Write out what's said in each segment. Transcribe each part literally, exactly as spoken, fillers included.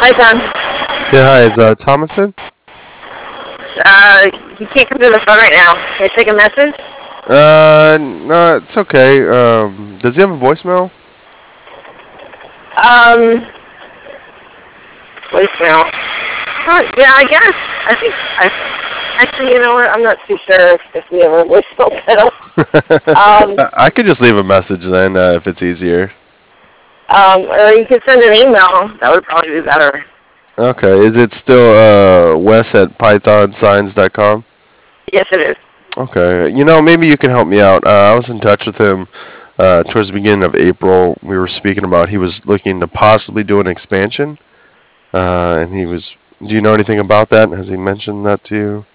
Hi, Tom. Yeah, hi, is uh, Thomason? Uh, he can't come to the phone right now. Can I take a message? Uh, no, it's okay. Um, does he have a voicemail? Um, voicemail. Oh, yeah, I guess. I think, I, actually, you know what? I'm not too sure if, if we have a voicemail pedal. Um, I I could just leave a message then, uh, if it's easier. um, or you could send an email. That would probably be better. Okay, is it still uh, Wes at python signs dot com? Yes, it is. Okay, you know, maybe you can help me out. Uh, I was in touch with him uh, towards the beginning of April. We were speaking about he was looking to possibly do an expansion, uh, and he was. Do you know anything about that? Has he mentioned that to you?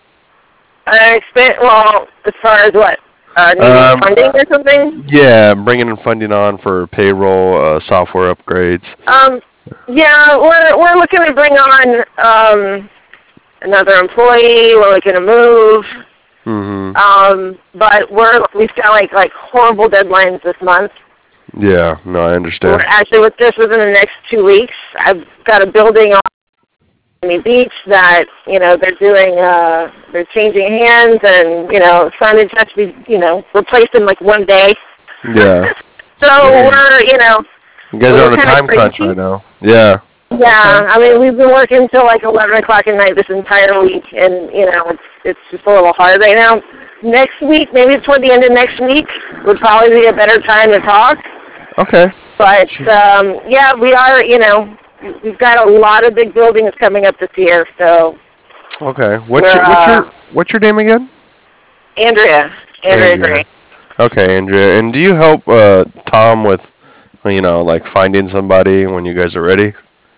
I expect, well, as far as what? Uh, needing Um, funding or something? yeah, bringing in funding on for payroll, uh, software upgrades. Um, yeah, we're, we're looking to bring on, um, another employee. We're looking to move. hmm Um, but we're we've got like like horrible deadlines this month. Yeah, no, I We're understand. actually with this within the next two weeks. I've got a building on Miami Beach that you know they're doing uh they're changing hands and you know signage has to be you know replaced in like one day. Yeah. So Dang. we're you know You guys we're are on a kind of time crunch crazy. right now. Yeah. Yeah, I mean we've been working until like eleven o'clock at night this entire week, and you know it's it's just a little hard right now. Next week, maybe toward the end of next week, would probably be a better time to talk. Okay. But Sure. um, yeah, we are. You know, we've got a lot of big buildings coming up this year. So Okay. What's we're your what's your uh, what's your name again? Andrea, Andrea Gray. Andrea. Okay, Andrea. And do you help uh, Tom with, you know, like finding somebody when you guys are ready?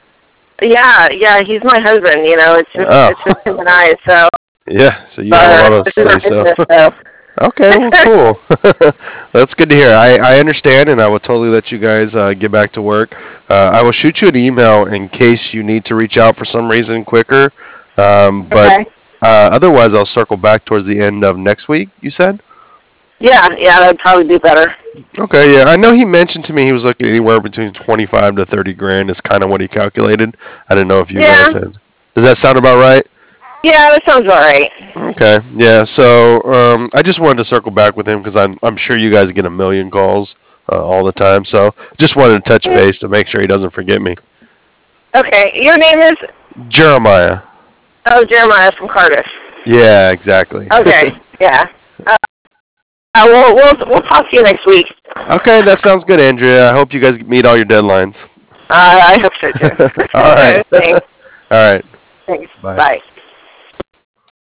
Yeah, yeah, he's my husband. You know, it's just Oh. it's just him and I. So Yeah. So you have a uh, lot of this is our say so. business. So Okay, well, cool. That's good to hear. I, I understand, and I will totally let you guys uh, get back to work. Uh, I will shoot you an email in case you need to reach out for some reason quicker. Um, but okay. uh, otherwise, I'll circle back towards the end of next week, you said? Yeah, yeah, that'd probably be better. Okay, yeah. I know he mentioned to me he was looking anywhere between twenty-five to thirty grand is kind of what he calculated. I didn't know if you Yeah, guys had. Does that sound about right? yeah, that sounds all right. Okay, yeah. So um, I just wanted to circle back with him because I'm I'm sure you guys get a million calls uh, all the time. So just wanted to touch base to make sure he doesn't forget me. Okay, your name is Jeremiah. oh Jeremiah from Cardiff. Yeah, exactly. Okay, yeah. Uh, uh, we'll we'll we'll talk to you next week. Okay, that sounds good, Andrea. I hope you guys meet all your deadlines. Uh, I hope so too. All right. Thanks. All right. Thanks. Bye. Bye.